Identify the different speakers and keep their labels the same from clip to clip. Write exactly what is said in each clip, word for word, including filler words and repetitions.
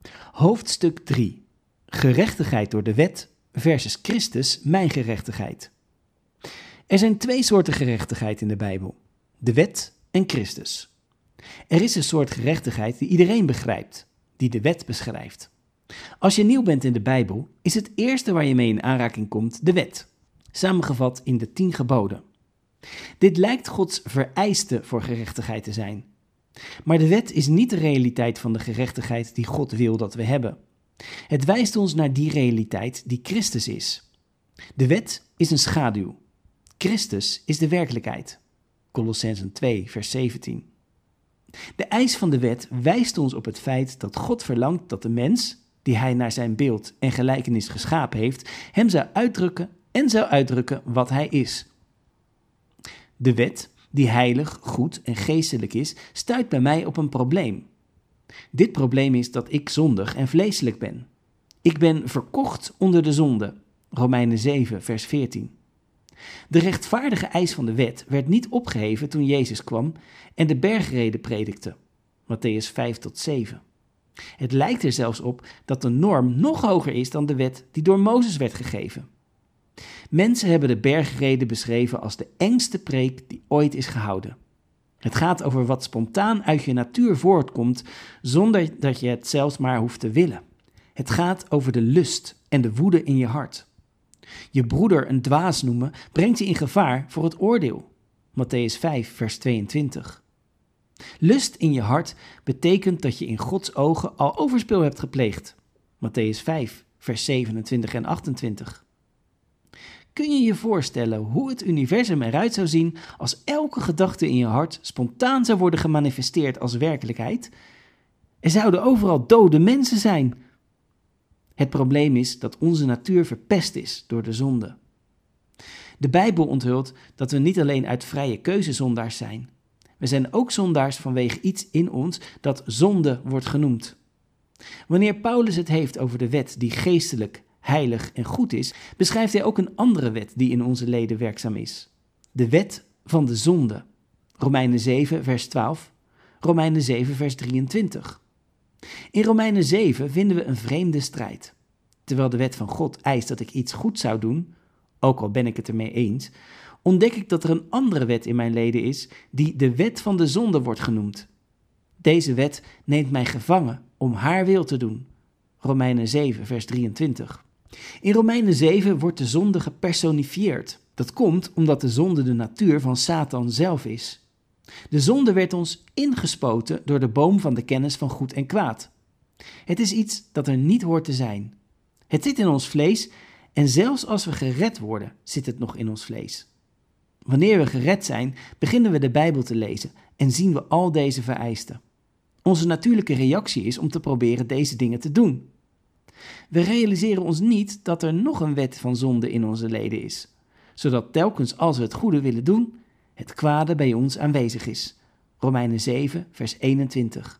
Speaker 1: Hoofdstuk drie. Gerechtigheid door de wet versus Christus, mijn gerechtigheid. Er zijn twee soorten gerechtigheid in de Bijbel. De wet en Christus. Er is een soort gerechtigheid die iedereen begrijpt, die de wet beschrijft. Als je nieuw bent in de Bijbel, is het eerste waar je mee in aanraking komt de wet, samengevat in de tien geboden. Dit lijkt Gods vereiste voor gerechtigheid te zijn. Maar de wet is niet de realiteit van de gerechtigheid die God wil dat we hebben. Het wijst ons naar die realiteit die Christus is. De wet is een schaduw. Christus is de werkelijkheid. Kolossenzen twee, vers zeventien. De eis van de wet wijst ons op het feit dat God verlangt dat de mens, die hij naar zijn beeld en gelijkenis geschapen heeft, hem zou uitdrukken en zou uitdrukken wat hij is. De wet, die heilig, goed en geestelijk is, stuit bij mij op een probleem. Dit probleem is dat ik zondig en vleeselijk ben. Ik ben verkocht onder de zonde. Romeinen zeven, vers veertien. De rechtvaardige eis van de wet werd niet opgeheven toen Jezus kwam en de bergrede predikte. Mattheüs vijf tot zeven. Het lijkt er zelfs op dat de norm nog hoger is dan de wet die door Mozes werd gegeven. Mensen hebben de bergrede beschreven als de engste preek die ooit is gehouden. Het gaat over wat spontaan uit je natuur voortkomt, zonder dat je het zelfs maar hoeft te willen. Het gaat over de lust en de woede in je hart. Je broeder een dwaas noemen brengt je in gevaar voor het oordeel. Mattheüs vijf, vers tweeëntwintig. Lust in je hart betekent dat je in Gods ogen al overspel hebt gepleegd. Mattheüs vijf, vers zevenentwintig en achtentwintig. Kun je je voorstellen hoe het universum eruit zou zien als elke gedachte in je hart spontaan zou worden gemanifesteerd als werkelijkheid? Er zouden overal dode mensen zijn. Het probleem is dat onze natuur verpest is door de zonde. De Bijbel onthult dat we niet alleen uit vrije keuze zondaars zijn. We zijn ook zondaars vanwege iets in ons dat zonde wordt genoemd. Wanneer Paulus het heeft over de wet die geestelijk, heilig en goed is, beschrijft hij ook een andere wet die in onze leden werkzaam is. De wet van de zonde. Romeinen zeven, vers twaalf. Romeinen zeven, vers drieëntwintig. In Romeinen zeven vinden we een vreemde strijd. Terwijl de wet van God eist dat ik iets goed zou doen, ook al ben ik het ermee eens, ontdek ik dat er een andere wet in mijn leden is die de wet van de zonde wordt genoemd. Deze wet neemt mij gevangen om haar wil te doen. Romeinen zeven, vers drieëntwintig. In Romeinen zeven wordt de zonde gepersonifieerd. Dat komt omdat de zonde de natuur van Satan zelf is. De zonde werd ons ingespoten door de boom van de kennis van goed en kwaad. Het is iets dat er niet hoort te zijn. Het zit in ons vlees en zelfs als we gered worden, zit het nog in ons vlees. Wanneer we gered zijn, beginnen we de Bijbel te lezen en zien we al deze vereisten. Onze natuurlijke reactie is om te proberen deze dingen te doen. We realiseren ons niet dat er nog een wet van zonde in onze leden is, zodat telkens als we het goede willen doen, het kwade bij ons aanwezig is. Romeinen zeven, vers eenentwintig.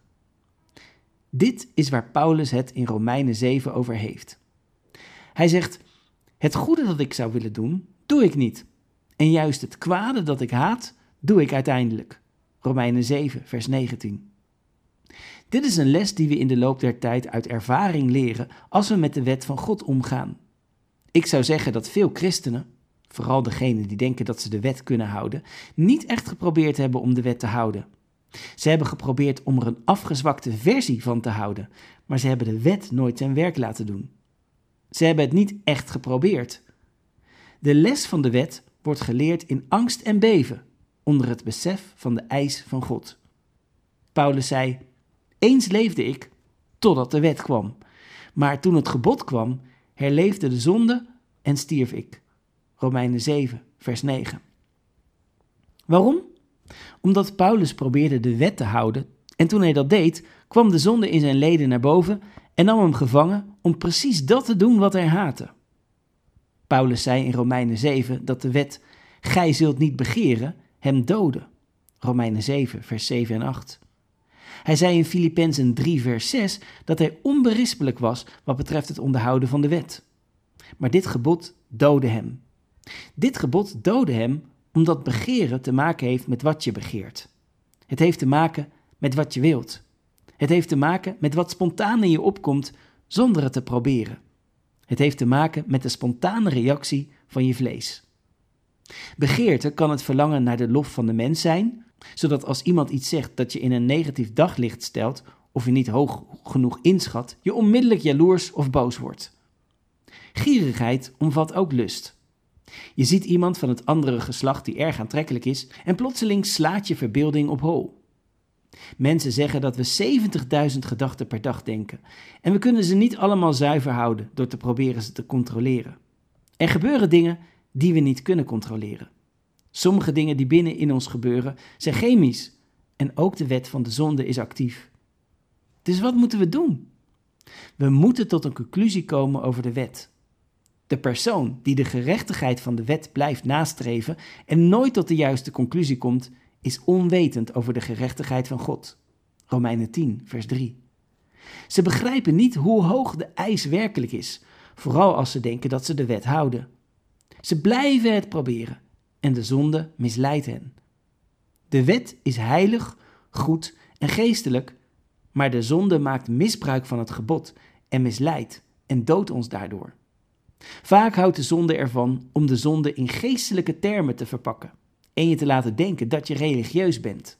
Speaker 1: Dit is waar Paulus het in Romeinen zeven over heeft. Hij zegt, het goede dat ik zou willen doen, doe ik niet. En juist het kwade dat ik haat, doe ik uiteindelijk. Romeinen zeven, vers negentien. Dit is een les die we in de loop der tijd uit ervaring leren als we met de wet van God omgaan. Ik zou zeggen dat veel christenen, vooral degenen die denken dat ze de wet kunnen houden, niet echt geprobeerd hebben om de wet te houden. Ze hebben geprobeerd om er een afgezwakte versie van te houden, maar ze hebben de wet nooit zijn werk laten doen. Ze hebben het niet echt geprobeerd. De les van de wet wordt geleerd in angst en beven, onder het besef van de eis van God. Paulus zei, eens leefde ik, totdat de wet kwam. Maar toen het gebod kwam, herleefde de zonde en stierf ik. Romeinen zeven, vers negen. Waarom? Omdat Paulus probeerde de wet te houden en toen hij dat deed, kwam de zonde in zijn leden naar boven en nam hem gevangen om precies dat te doen wat hij haatte. Paulus zei in Romeinen zeven dat de wet, gij zult niet begeren, hem doodde. Romeinen zeven, vers zeven en acht. Hij zei in Filippenzen drie, vers zes dat hij onberispelijk was wat betreft het onderhouden van de wet. Maar dit gebod doodde hem. Dit gebod doodde hem omdat begeren te maken heeft met wat je begeert. Het heeft te maken met wat je wilt. Het heeft te maken met wat spontaan in je opkomt zonder het te proberen. Het heeft te maken met de spontane reactie van je vlees. Begeerte kan het verlangen naar de lof van de mens zijn, zodat als iemand iets zegt dat je in een negatief daglicht stelt of je niet hoog genoeg inschat, je onmiddellijk jaloers of boos wordt. Gierigheid omvat ook lust. Je ziet iemand van het andere geslacht die erg aantrekkelijk is en plotseling slaat je verbeelding op hol. Mensen zeggen dat we zeventigduizend gedachten per dag denken en we kunnen ze niet allemaal zuiver houden door te proberen ze te controleren. Er gebeuren dingen die we niet kunnen controleren. Sommige dingen die binnen in ons gebeuren zijn chemisch en ook de wet van de zonde is actief. Dus wat moeten we doen? We moeten tot een conclusie komen over de wet. De persoon die de gerechtigheid van de wet blijft nastreven en nooit tot de juiste conclusie komt, is onwetend over de gerechtigheid van God. Romeinen tien, vers drie. Ze begrijpen niet hoe hoog de eis werkelijk is, vooral als ze denken dat ze de wet houden. Ze blijven het proberen en de zonde misleidt hen. De wet is heilig, goed en geestelijk, maar de zonde maakt misbruik van het gebod en misleidt en doodt ons daardoor. Vaak houdt de zonde ervan om de zonde in geestelijke termen te verpakken en je te laten denken dat je religieus bent.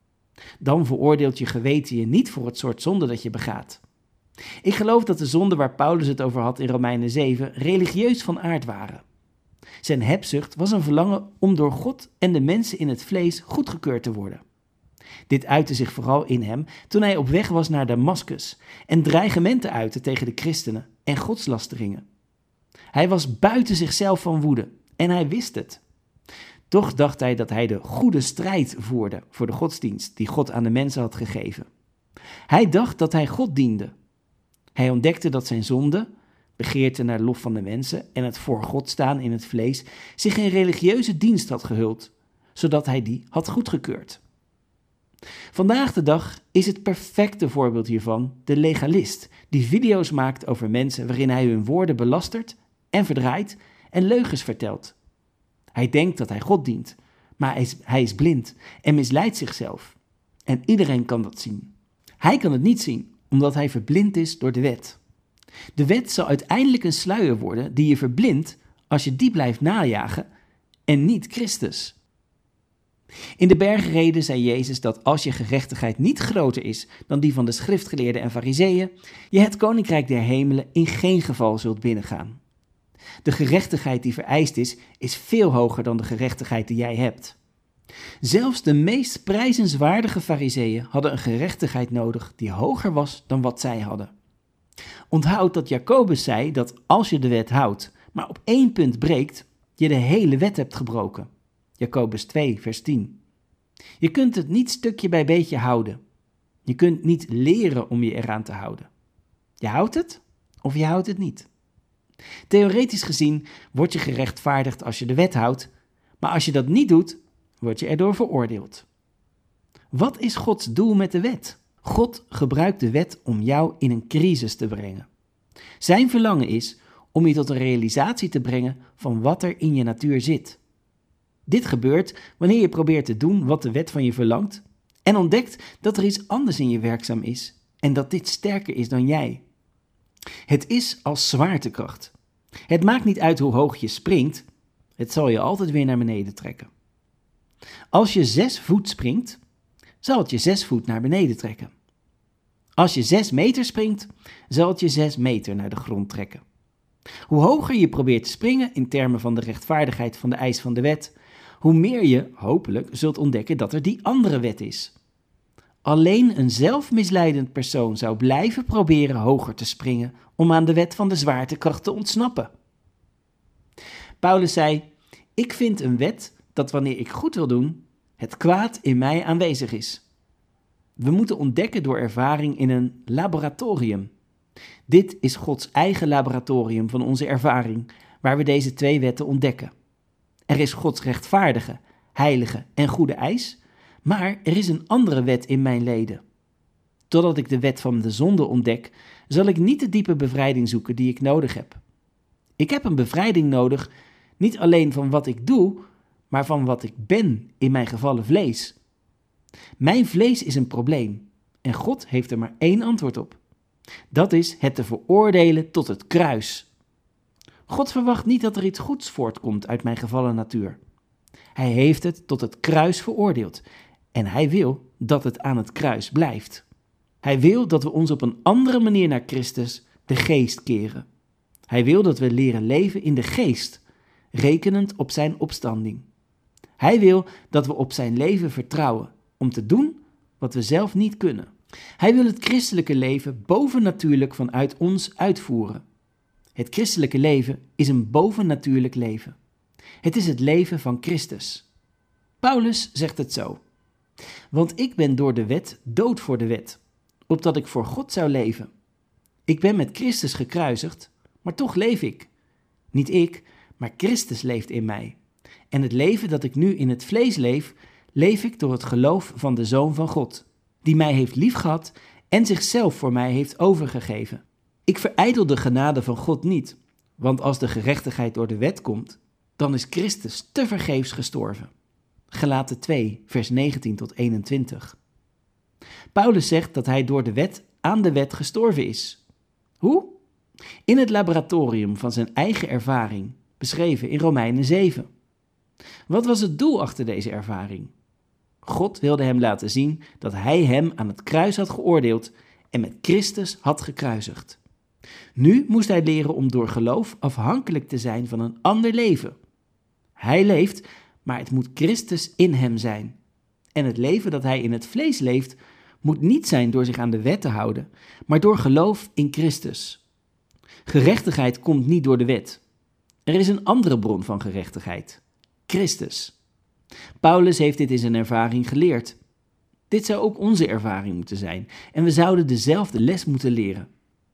Speaker 1: Dan veroordeelt je geweten je niet voor het soort zonde dat je begaat. Ik geloof dat de zonden waar Paulus het over had in Romeinen zeven religieus van aard waren. Zijn hebzucht was een verlangen om door God en de mensen in het vlees goedgekeurd te worden. Dit uitte zich vooral in hem toen hij op weg was naar Damaskus en dreigementen uitte tegen de christenen en godslasteringen. Hij was buiten zichzelf van woede en hij wist het. Toch dacht hij dat hij de goede strijd voerde voor de godsdienst die God aan de mensen had gegeven. Hij dacht dat hij God diende. Hij ontdekte dat zijn zonde, begeerte naar lof van de mensen en het voor God staan in het vlees, zich in religieuze dienst had gehuld, zodat hij die had goedgekeurd. Vandaag de dag is het perfecte voorbeeld hiervan de legalist, die video's maakt over mensen waarin hij hun woorden belastert en verdraait en leugens vertelt. Hij denkt dat hij God dient, maar hij is, hij is blind en misleidt zichzelf. En iedereen kan dat zien. Hij kan het niet zien, omdat hij verblind is door de wet. De wet zal uiteindelijk een sluier worden die je verblindt als je die blijft najagen en niet Christus. In de bergreden zei Jezus dat als je gerechtigheid niet groter is dan die van de schriftgeleerden en fariseeën, je het koninkrijk der hemelen in geen geval zult binnengaan. De gerechtigheid die vereist is, is veel hoger dan de gerechtigheid die jij hebt. Zelfs de meest prijzenswaardige fariseeën hadden een gerechtigheid nodig die hoger was dan wat zij hadden. Onthoud dat Jacobus zei dat als je de wet houdt, maar op één punt breekt, je de hele wet hebt gebroken. Jacobus twee, vers tien. Je kunt het niet stukje bij beetje houden. Je kunt niet leren om je eraan te houden. Je houdt het of je houdt het niet. Theoretisch gezien word je gerechtvaardigd als je de wet houdt, maar als je dat niet doet, word je erdoor veroordeeld. Wat is Gods doel met de wet? God gebruikt de wet om jou in een crisis te brengen. Zijn verlangen is om je tot een realisatie te brengen van wat er in je natuur zit. Dit gebeurt wanneer je probeert te doen wat de wet van je verlangt en ontdekt dat er iets anders in je werkzaam is en dat dit sterker is dan jij. Het is als zwaartekracht. Het maakt niet uit hoe hoog je springt, het zal je altijd weer naar beneden trekken. Als je zes voet springt, zal het je zes voet naar beneden trekken. Als je zes meter springt, zal het je zes meter naar de grond trekken. Hoe hoger je probeert te springen in termen van de rechtvaardigheid van de eis van de wet, hoe meer je, hopelijk, zult ontdekken dat er die andere wet is. Alleen een zelfmisleidend persoon zou blijven proberen hoger te springen om aan de wet van de zwaartekracht te ontsnappen. Paulus zei, ik vind een wet dat wanneer ik goed wil doen, het kwaad in mij aanwezig is. We moeten ontdekken door ervaring in een laboratorium. Dit is Gods eigen laboratorium van onze ervaring, waar we deze twee wetten ontdekken. Er is Gods rechtvaardige, heilige en goede eis, maar er is een andere wet in mijn leden. Totdat ik de wet van de zonde ontdek, zal ik niet de diepe bevrijding zoeken die ik nodig heb. Ik heb een bevrijding nodig, niet alleen van wat ik doe, maar van wat ik ben in mijn gevallen vlees. Mijn vlees is een probleem En God heeft er maar één antwoord op. Dat is het te veroordelen tot het kruis. God verwacht niet dat er iets goeds voortkomt uit mijn gevallen natuur. Hij heeft het tot het kruis veroordeeld en hij wil dat het aan het kruis blijft. Hij wil dat we ons op een andere manier naar Christus, de geest, keren. Hij wil dat we leren leven in de geest, rekenend op zijn opstanding. Hij wil dat we op zijn leven vertrouwen om te doen wat we zelf niet kunnen. Hij wil het christelijke leven bovennatuurlijk vanuit ons uitvoeren. Het christelijke leven is een bovennatuurlijk leven. Het is het leven van Christus. Paulus zegt het zo. Want ik ben door de wet dood voor de wet, opdat ik voor God zou leven. Ik ben met Christus gekruisigd, maar toch leef ik. Niet ik, maar Christus leeft in mij. En het leven dat ik nu in het vlees leef, leef ik door het geloof van de Zoon van God, die mij heeft liefgehad en zichzelf voor mij heeft overgegeven. Ik verijdel de genade van God niet, want als de gerechtigheid door de wet komt, dan is Christus tevergeefs gestorven. Galaten twee, vers negentien tot eenentwintig. Paulus zegt dat hij door de wet aan de wet gestorven is. Hoe? In het laboratorium van zijn eigen ervaring, beschreven in Romeinen zeven. Wat was het doel achter deze ervaring? God wilde hem laten zien dat hij hem aan het kruis had geoordeeld en met Christus had gekruisigd. Nu moest hij leren om door geloof afhankelijk te zijn van een ander leven. Hij leeft, maar het moet Christus in hem zijn. En het leven dat hij in het vlees leeft, moet niet zijn door zich aan de wet te houden, maar door geloof in Christus. Gerechtigheid komt niet door de wet. Er is een andere bron van gerechtigheid: Christus. Paulus heeft dit in zijn ervaring geleerd. Dit zou ook onze ervaring moeten zijn en we zouden dezelfde les moeten leren.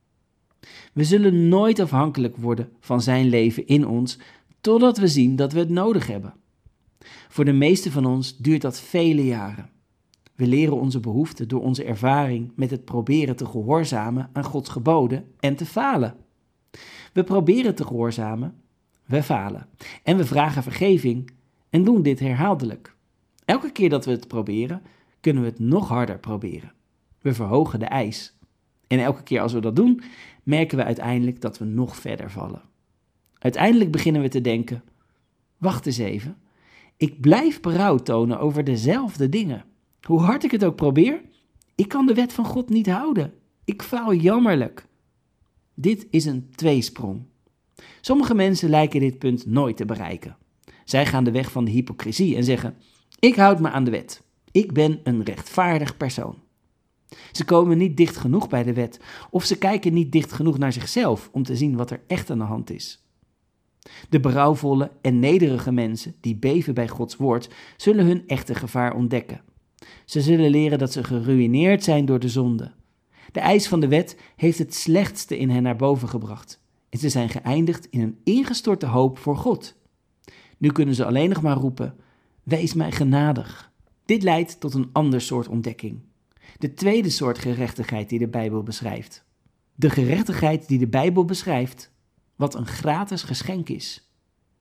Speaker 1: We zullen nooit afhankelijk worden van zijn leven in ons, totdat we zien dat we het nodig hebben. Voor de meesten van ons duurt dat vele jaren. We leren onze behoeften door onze ervaring met het proberen te gehoorzamen aan Gods geboden en te falen. We proberen te gehoorzamen, we falen. En we vragen vergeving en doen dit herhaaldelijk. Elke keer dat we het proberen, kunnen we het nog harder proberen. We verhogen de eis. En elke keer als we dat doen, merken we uiteindelijk dat we nog verder vallen. Uiteindelijk beginnen we te denken: wacht eens even, ik blijf berouw tonen over dezelfde dingen. Hoe hard ik het ook probeer, ik kan de wet van God niet houden. Ik faal jammerlijk. Dit is een tweesprong. Sommige mensen lijken dit punt nooit te bereiken. Zij gaan de weg van de hypocrisie en zeggen: ik houd me aan de wet. Ik ben een rechtvaardig persoon. Ze komen niet dicht genoeg bij de wet, of ze kijken niet dicht genoeg naar zichzelf om te zien wat er echt aan de hand is. De berouwvolle en nederige mensen die beven bij Gods woord, zullen hun echte gevaar ontdekken. Ze zullen leren dat ze geruïneerd zijn door de zonde. De eis van de wet heeft het slechtste in hen naar boven gebracht. En ze zijn geëindigd in een ingestorte hoop voor God. Nu kunnen ze alleen nog maar roepen: wees mij genadig. Dit leidt tot een ander soort ontdekking. De tweede soort gerechtigheid die de Bijbel beschrijft. De gerechtigheid die de Bijbel beschrijft, wat een gratis geschenk is.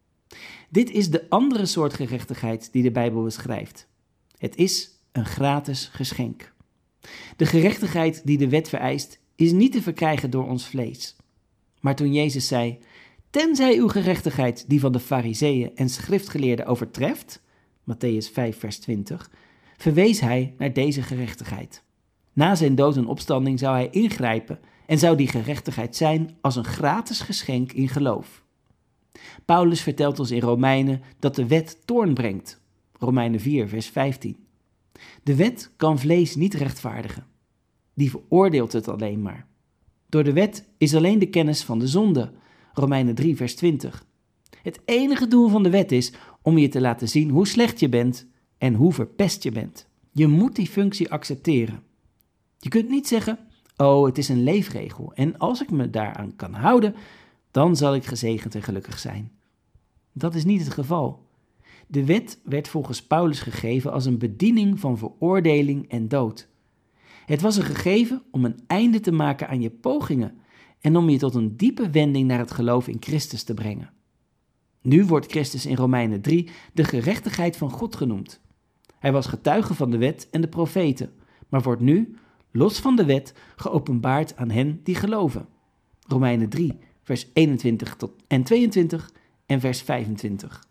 Speaker 1: Dit is de andere soort gerechtigheid die de Bijbel beschrijft. Het is een gratis geschenk. De gerechtigheid die de wet vereist, is niet te verkrijgen door ons vlees. Maar toen Jezus zei: tenzij uw gerechtigheid die van de Farizeeën en schriftgeleerden overtreft, Mattheüs vijf vers twintig, verwees hij naar deze gerechtigheid. Na zijn dood en opstanding zou hij ingrijpen en zou die gerechtigheid zijn als een gratis geschenk in geloof. Paulus vertelt ons in Romeinen dat de wet toorn brengt. Romeinen vier vers vijftien. De wet kan vlees niet rechtvaardigen. Die veroordeelt het alleen maar. Door de wet is alleen de kennis van de zonde. Romeinen drie vers twintig. Het enige doel van de wet is om je te laten zien hoe slecht je bent en hoe verpest je bent. Je moet die functie accepteren. Je kunt niet zeggen: oh, het is een leefregel en als ik me daaraan kan houden, dan zal ik gezegend en gelukkig zijn. Dat is niet het geval. De wet werd volgens Paulus gegeven als een bediening van veroordeling en dood. Het was een gegeven om een einde te maken aan je pogingen en om je tot een diepe wending naar het geloof in Christus te brengen. Nu wordt Christus in Romeinen drie de gerechtigheid van God genoemd. Hij was getuige van de wet en de profeten, maar wordt nu, los van de wet, geopenbaard aan hen die geloven. Romeinen drie, vers eenentwintig tot en tweeëntwintig en vers vijfentwintig.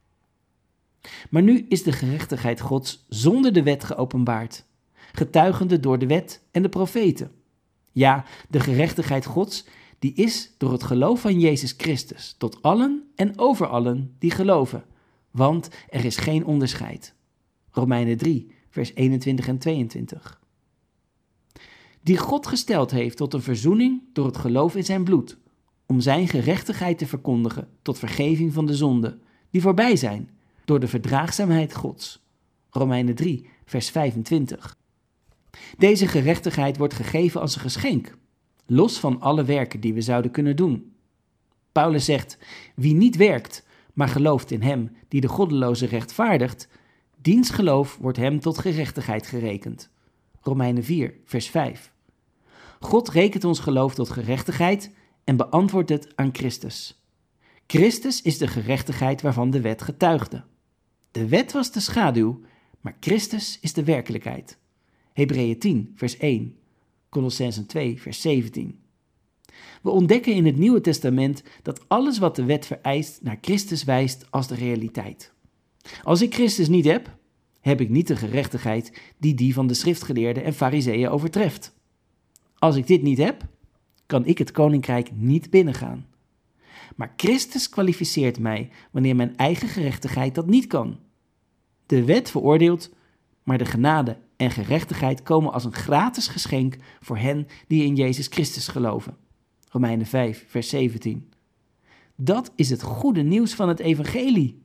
Speaker 1: Maar nu is de gerechtigheid Gods zonder de wet geopenbaard, getuigende door de wet en de profeten. Ja, de gerechtigheid Gods, die is door het geloof van Jezus Christus tot allen en over allen die geloven, want er is geen onderscheid. Romeinen drie, vers eenentwintig en tweeëntwintig. Die God gesteld heeft tot een verzoening door het geloof in zijn bloed, om zijn gerechtigheid te verkondigen tot vergeving van de zonden, die voorbij zijn, door de verdraagzaamheid Gods. Romeinen drie, vers vijfentwintig. Deze gerechtigheid wordt gegeven als een geschenk, los van alle werken die we zouden kunnen doen. Paulus zegt, wie niet werkt, maar gelooft in hem die de goddeloze rechtvaardigt, diens geloof wordt hem tot gerechtigheid gerekend. Romeinen vier, vers vijf. God rekent ons geloof tot gerechtigheid en beantwoordt het aan Christus. Christus is de gerechtigheid waarvan de wet getuigde. De wet was de schaduw, maar Christus is de werkelijkheid. Hebreeën tien, vers één. Kolossenzen twee, vers zeventien. We ontdekken in het Nieuwe Testament dat alles wat de wet vereist naar Christus wijst als de realiteit. Als ik Christus niet heb, heb ik niet de gerechtigheid die die van de schriftgeleerden en farizeeën overtreft. Als ik dit niet heb, kan ik het koninkrijk niet binnengaan. Maar Christus kwalificeert mij wanneer mijn eigen gerechtigheid dat niet kan. De wet veroordeelt, maar de genade en gerechtigheid komen als een gratis geschenk voor hen die in Jezus Christus geloven. Romeinen vijf, vers zeventien. Dat is het goede nieuws van het evangelie.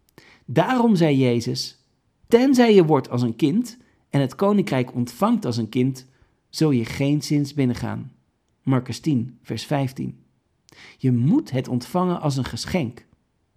Speaker 1: Daarom zei Jezus, tenzij je wordt als een kind en het koninkrijk ontvangt als een kind, zul je geen zins binnengaan. Marcus tien, vers vijftien. Je moet het ontvangen als een geschenk.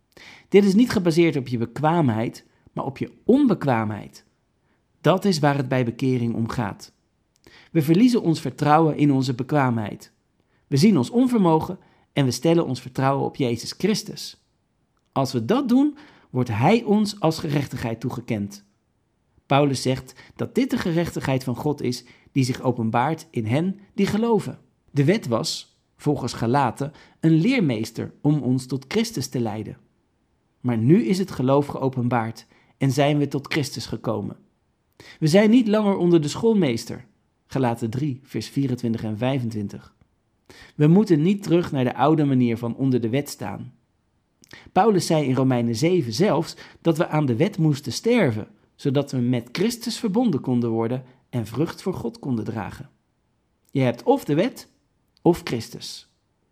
Speaker 1: Dit is niet gebaseerd op je bekwaamheid, maar op je onbekwaamheid. Dat is waar het bij bekering om gaat. We verliezen ons vertrouwen in onze bekwaamheid. We zien ons onvermogen en we stellen ons vertrouwen op Jezus Christus. Als we dat doen, wordt Hij ons als gerechtigheid toegekend. Paulus zegt dat dit de gerechtigheid van God is die zich openbaart in hen die geloven. De wet was, volgens Galaten, een leermeester om ons tot Christus te leiden. Maar nu is het geloof geopenbaard en zijn we tot Christus gekomen. We zijn niet langer onder de schoolmeester. Galaten drie, vers vierentwintig en vijfentwintig. We moeten niet terug naar de oude manier van onder de wet staan. Paulus zei in Romeinen zeven zelfs dat we aan de wet moesten sterven, zodat we met Christus verbonden konden worden en vrucht voor God konden dragen. Je hebt of de wet of Christus.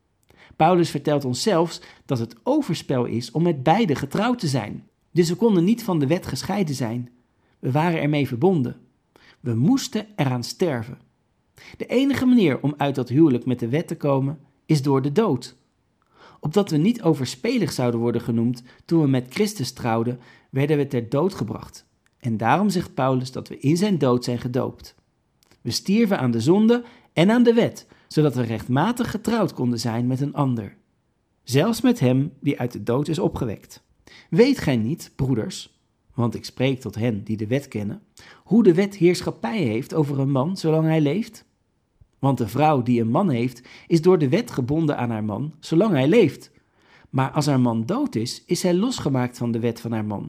Speaker 1: Paulus vertelt ons zelfs dat het overspel is om met beide getrouwd te zijn. Dus we konden niet van de wet gescheiden zijn. We waren ermee verbonden. We moesten eraan sterven. De enige manier om uit dat huwelijk met de wet te komen is door de dood. Opdat we niet overspelig zouden worden genoemd toen we met Christus trouwden, werden we ter dood gebracht. En daarom zegt Paulus dat we in zijn dood zijn gedoopt. We stierven aan de zonde en aan de wet, zodat we rechtmatig getrouwd konden zijn met een ander. Zelfs met hem die uit de dood is opgewekt. Weet gij niet, broeders, want ik spreek tot hen die de wet kennen, hoe de wet heerschappij heeft over een man zolang hij leeft? Want de vrouw die een man heeft, is door de wet gebonden aan haar man zolang hij leeft. Maar als haar man dood is, is zij losgemaakt van de wet van haar man.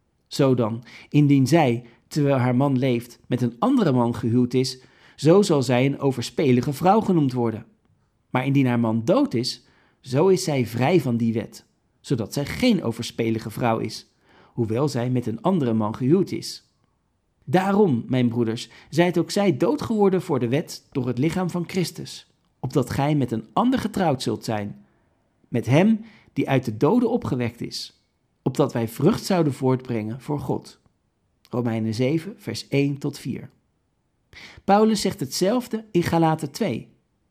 Speaker 1: Zo dan, indien zij, terwijl haar man leeft, met een andere man gehuwd is, zo zal zij een overspelige vrouw genoemd worden. Maar indien haar man dood is, zo is zij vrij van die wet, zodat zij geen overspelige vrouw is, hoewel zij met een andere man gehuwd is. Daarom, mijn broeders, zijt ook zij dood geworden voor de wet door het lichaam van Christus, opdat gij met een ander getrouwd zult zijn, met hem die uit de doden opgewekt is, opdat wij vrucht zouden voortbrengen voor God. Romeinen zeven, vers één tot vier. Paulus zegt hetzelfde in Galaten twee.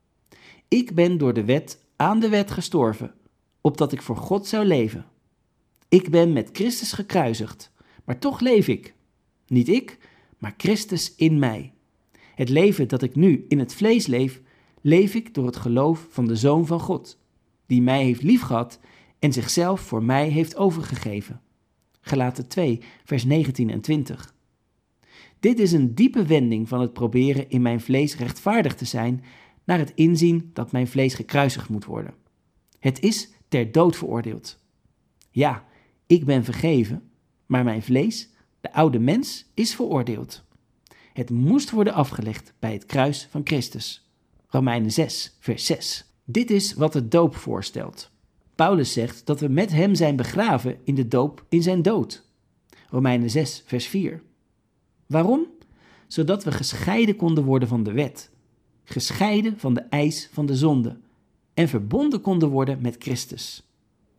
Speaker 1: Ik ben door de wet aan de wet gestorven, opdat ik voor God zou leven. Ik ben met Christus gekruisigd, maar toch leef ik. Niet ik, maar Christus in mij. Het leven dat ik nu in het vlees leef, leef ik door het geloof van de Zoon van God, die mij heeft liefgehad en zichzelf voor mij heeft overgegeven. Galaten twee, vers negentien en twintig. Dit is een diepe wending van het proberen in mijn vlees rechtvaardig te zijn, naar het inzien dat mijn vlees gekruisigd moet worden. Het is ter dood veroordeeld. Ja, ik ben vergeven, maar mijn vlees, de oude mens, is veroordeeld. Het moest worden afgelegd bij het kruis van Christus. Romeinen zes, vers zes. Dit is wat de doop voorstelt. Paulus zegt dat we met hem zijn begraven in de doop in zijn dood. Romeinen zes, vers vier. Waarom? Zodat we gescheiden konden worden van de wet, gescheiden van de eis van de zonde en verbonden konden worden met Christus.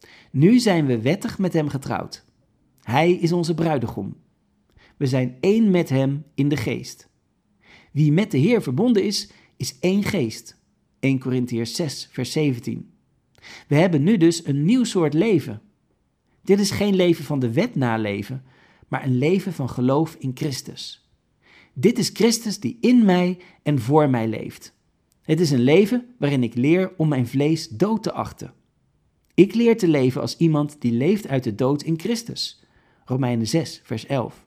Speaker 1: Nu zijn we wettig met hem getrouwd. Hij is onze bruidegom. We zijn één met hem in de geest. Wie met de Heer verbonden is, is één geest. eerste Korintiërs zes, vers zeventien. We hebben nu dus een nieuw soort leven. Dit is geen leven van de wet naleven, maar een leven van geloof in Christus. Dit is Christus die in mij en voor mij leeft. Het is een leven waarin ik leer om mijn vlees dood te achten. Ik leer te leven als iemand die leeft uit de dood in Christus. Romeinen zes, vers elf.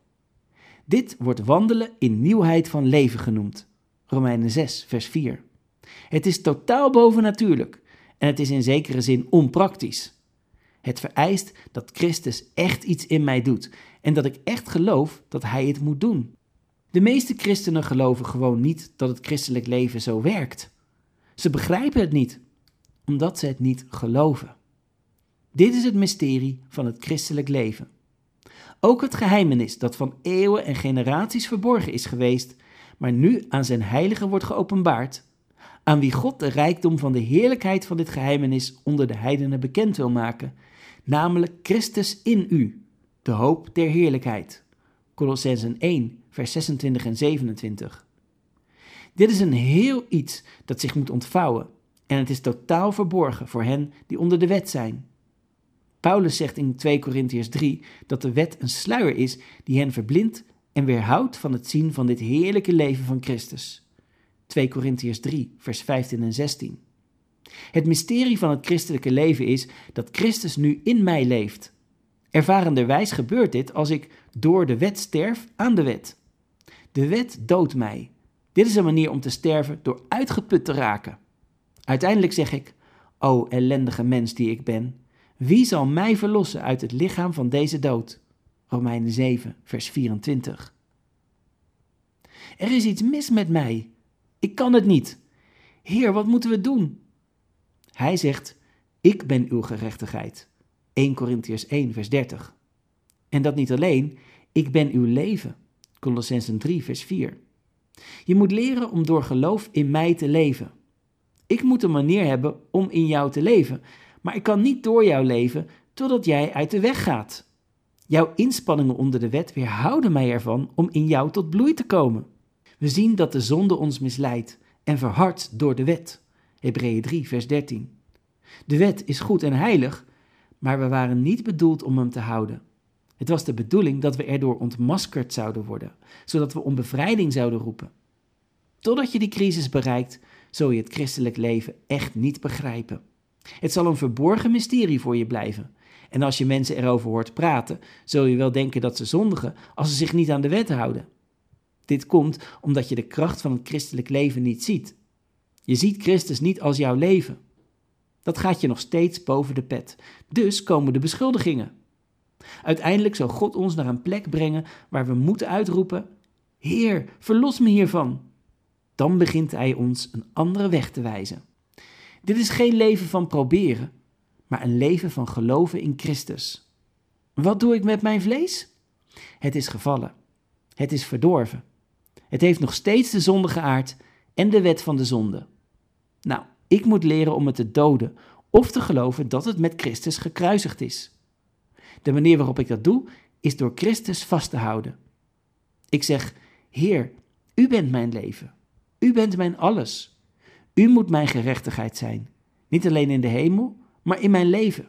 Speaker 1: Dit wordt wandelen in nieuwheid van leven genoemd. Romeinen zes, vers vier. Het is totaal bovennatuurlijk en het is in zekere zin onpraktisch. Het vereist dat Christus echt iets in mij doet en dat ik echt geloof dat hij het moet doen. De meeste christenen geloven gewoon niet dat het christelijk leven zo werkt. Ze begrijpen het niet, omdat ze het niet geloven. Dit is het mysterie van het christelijk leven. Ook het geheimenis dat van eeuwen en generaties verborgen is geweest, maar nu aan zijn heiligen wordt geopenbaard, aan wie God de rijkdom van de heerlijkheid van dit geheimenis onder de heidenen bekend wil maken, namelijk Christus in u, de hoop der heerlijkheid. Kolossenzen één, vers zesentwintig en zevenentwintig. Dit is een heel iets dat zich moet ontvouwen en het is totaal verborgen voor hen die onder de wet zijn. Paulus zegt in tweede Korintiërs drie dat de wet een sluier is die hen verblindt en weerhoudt van het zien van dit heerlijke leven van Christus. tweede Korintiërs drie, vers vijftien en zestien. Het mysterie van het christelijke leven is dat Christus nu in mij leeft. Ervarenderwijs gebeurt dit als ik door de wet sterf aan de wet. De wet doodt mij. Dit is een manier om te sterven door uitgeput te raken. Uiteindelijk zeg ik, o ellendige mens die ik ben, wie zal mij verlossen uit het lichaam van deze dood? Romeinen zeven, vers vierentwintig. Er is iets mis met mij. Ik kan het niet. Heer, wat moeten we doen? Hij zegt, ik ben uw gerechtigheid. eerste Korintiërs één, vers dertig. En dat niet alleen, ik ben uw leven. Kolossenzen drie, vers vier. Je moet leren om door geloof in mij te leven. Ik moet een manier hebben om in jou te leven, maar ik kan niet door jou leven totdat jij uit de weg gaat. Jouw inspanningen onder de wet weerhouden mij ervan om in jou tot bloei te komen. We zien dat de zonde ons misleidt en verhardt door de wet. Hebreeën drie, vers dertien. De wet is goed en heilig, maar we waren niet bedoeld om hem te houden. Het was de bedoeling dat we erdoor ontmaskerd zouden worden, zodat we om bevrijding zouden roepen. Totdat je die crisis bereikt, zul je het christelijk leven echt niet begrijpen. Het zal een verborgen mysterie voor je blijven. En als je mensen erover hoort praten, zul je wel denken dat ze zondigen als ze zich niet aan de wet houden. Dit komt omdat je de kracht van het christelijk leven niet ziet. Je ziet Christus niet als jouw leven. Dat gaat je nog steeds boven de pet. Dus komen de beschuldigingen. Uiteindelijk zal God ons naar een plek brengen waar we moeten uitroepen, Heer, verlos me hiervan. Dan begint hij ons een andere weg te wijzen. Dit is geen leven van proberen, maar een leven van geloven in Christus. Wat doe ik met mijn vlees? Het is gevallen. Het is verdorven. Het heeft nog steeds de zondige aard en de wet van de zonde. Nou, ik moet leren om het te doden of te geloven dat het met Christus gekruisigd is. De manier waarop ik dat doe, is door Christus vast te houden. Ik zeg, Heer, u bent mijn leven. U bent mijn alles. U moet mijn gerechtigheid zijn. Niet alleen in de hemel, maar in mijn leven.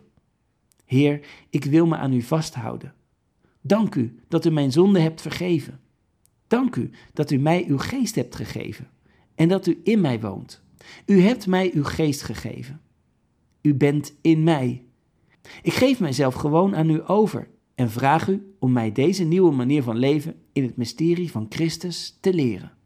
Speaker 1: Heer, ik wil me aan u vasthouden. Dank u dat u mijn zonde hebt vergeven. Dank u dat u mij uw geest hebt gegeven en dat u in mij woont. U hebt mij uw geest gegeven. U bent in mij. Ik geef mijzelf gewoon aan u over en vraag u om mij deze nieuwe manier van leven in het mysterie van Christus te leren.